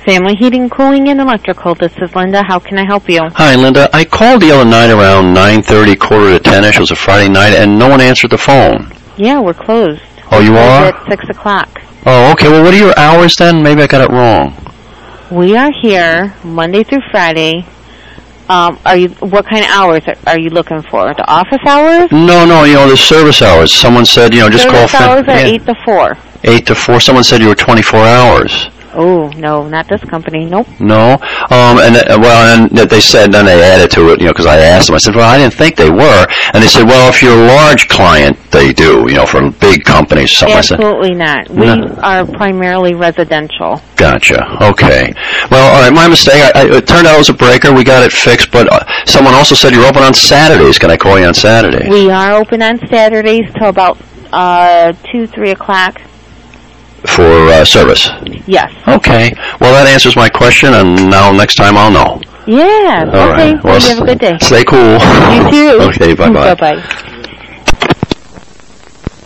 Family Heating, Cooling, and Electrical. This is Linda. How can I help you? Hi, Linda. I called the other night around 9:30, quarter to 10-ish. It was a Friday night, and no one answered the phone. Yeah, we're closed. Oh, you are? At 6 o'clock. Oh, okay. Well, what are your hours then? Maybe I got it wrong. We are here Monday through Friday. What kind of hours are you looking for? The office hours? No, the service hours. Someone said, just call. Service hours are 8 to 4. 8 to 4. Someone said you were 24 hours. Oh, no, not this company. Nope. No? And they said, then they added to it, because I asked them. I said, well, I didn't think they were. And they said, well, if you're a large client, they do, for big companies. Absolutely not. We are primarily residential. Gotcha. Okay. Well, all right, my mistake. It turned out it was a breaker. We got it fixed, but someone also said you're open on Saturdays. Can I call you on Saturday? We are open on Saturdays till about 2, 3 o'clock. For service? Yes. Okay. Well, that answers my question, and now next time I'll know. Yeah. All okay. Right. Well, you have a good day. Stay cool. You too. Okay, bye-bye. Bye-bye.